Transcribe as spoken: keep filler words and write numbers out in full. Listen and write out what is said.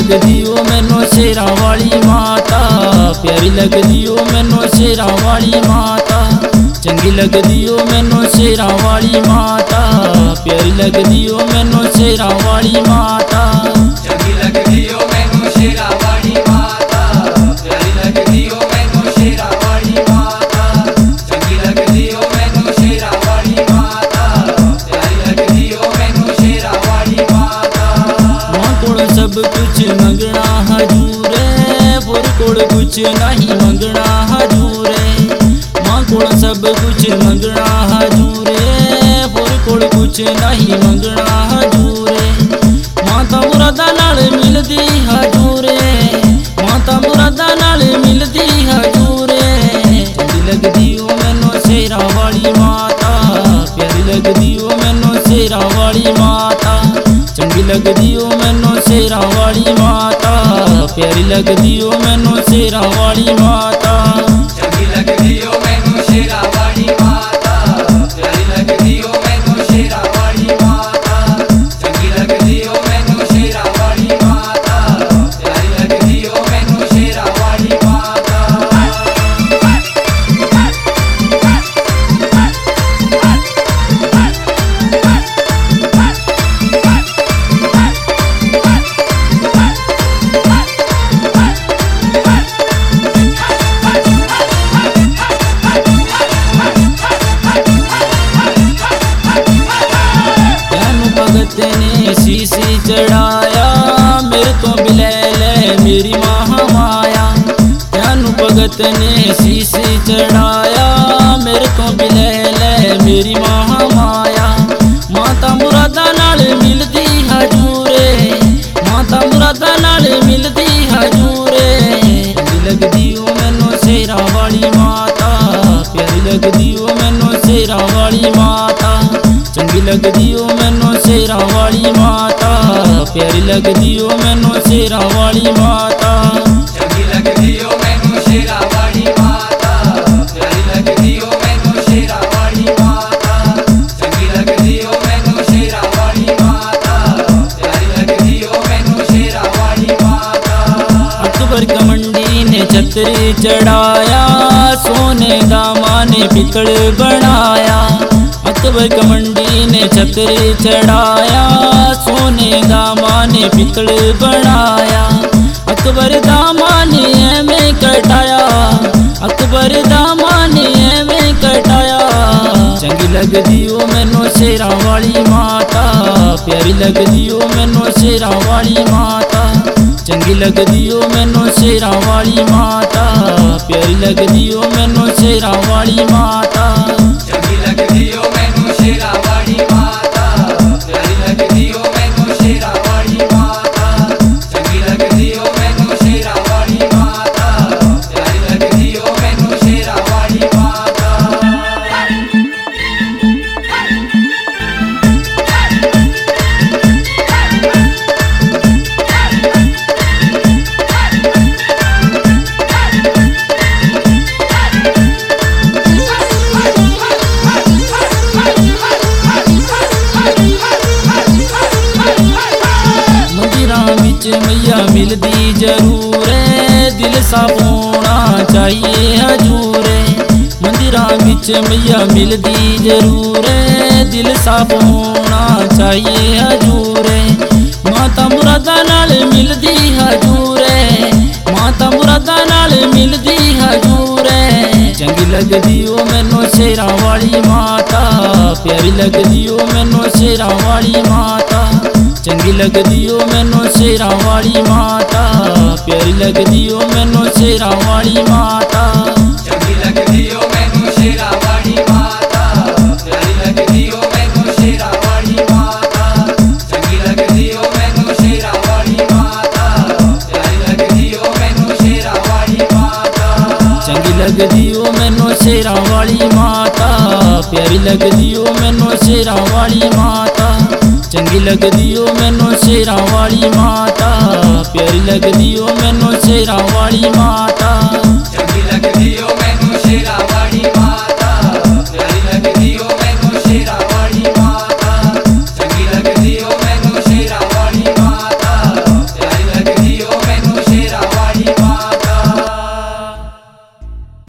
लगदी ओ मैनू शेरां वाली माता, प्यारी लगदी ओ मैनू शेरां वाली माता। चंगी लगदी ओ मैनू शेरां वाली माता, प्यारी लगदी ओ मैनू शेरां वाली माता। चंगी लगदी ओ मैनू शेरां वाली माता, प्यारी लगदी ओ मैनू शेरां वाली माता। चंगी लगदी ओ मैनू शेरां वाली माता, प्यारी लगदी ओ मैनू शेरां वाली माता। मां कोल सब कुछ मंगना हजूर है, पुर कोल कुछ नहीं मंगना हजूर है। मां कोल सब कुछ मंगना हजूर है, पुर कोल कुछ नहीं मंगना हजूर है। माता मुरादा नाल मिलदी हजूर है, माता मुरादा नाल मिलदी हजूर है। चंगी लगदी ओ मैनू शेरां वाली माता, प्यारी लगदी ओ मैनू शेरां वाली माता। चंगी लगदी ओ मैनू शेरां वाली माता, प्यारी लगदी ओ मैनू शेरां वाली माता। चंगी लगदी ओ मैनू शेरां वाली माता, प्यारी लगदी ओ मैनू शेरां वाली माता। चंगी लगदी ओ मैनू शेरां वाली माता, प्यारी लगदी ओ मैनू शेरां वाली माता। भगत ने शीशी चढ़ाया, मेरे तो बिलै ले मेरी महामाया। त्यानू भगत ने शीशी चढ़ाया, मेरे तो बिलै ले मेरी महामाया। माता मुरादा नाल मिलदी हजूरे, माता मुरादा नाल मिलदी हजूरे। चंगी लगदी ओ मैनू शेरां वाली माता, प्यारी लगदी ओ मैनू शेरां वाली माता। चंगी लगदी ओ मैनू शेरां वाली माता, प्यारी लगदी ओ मैनू शेरां वाली माता। चंगी लगदी ओ मैनू शेरां वाली माता, प्यारी लगदी ओ मैनू शेरां वाली माता। चंगी लगदी ओ मैनू शेरां वाली माता, प्यारी लगदी ओ मैनू शेरां वाली माता। अकबर कमंडी ने छतरी चढ़ाया, सोने दा मां ने पितल बनाया। अकबर कमंडी ने छतरी चढ़ाया, सोने दा मां ने पितल बनाया। अकबर दा मां ने एवें कटाया, अकबर दा मां ने एवें कटाया। चंगी लगदी ओ मैनू शेरां वाली माता, प्यारी लगदी ओ मैनू शेरां वाली माता। चंगी लगदी ओ मैनू शेरां वाली माता, प्यारी लगदी ओ मैनू शेरां वाली माता। चंगी लगदी ओ मैनू शेरां वाली माता, प्यारी लगदी ओ मैनू शेरां वाली माता। चंगी लगदी ओ मैनू शेरां वाली माता, प्यारी लगदी ओ मैनू शेरां वाली माता। मैया मिलदी जरूर है, दिल साफ होना चाहिए हजूर है। मंदिरां विच मैया मिलदी जरूर है, दिल साफ होना चाहिए हजूर है। माता मुरादा नाल मिलदी हजूर है, माता मुरादा नाल मिलदी हजूर है। चंगी लगदी ओ मैनू शेरां वाली माता, प्यारी लगदी ओ मैनू शेरां वाली माता। चंगी लगदी ओ मैनू शेरां वाली माता, प्यारी लगदी ओ मैनू शेरां वाली माता। चंगी लगदी ओ मैनू शेरां वाली माता, प्यारी लगदी ओ मैनू शेरां वाली माता। चंगी लगदी ओ मैनू शेरां वाली माता, प्यारी लगदी ओ मैनू शेरां वाली माता। चंगी लगदी ओ मैनू शेरां वाली माता, प्यारी लगदी ओ मैनू शेरां वाली माता। चंगी लगदी ओ मैनू शेरां वाली माता, प्यारी लगदी ओ मैनू शेरां वाली माता। चंगी लगदी ओ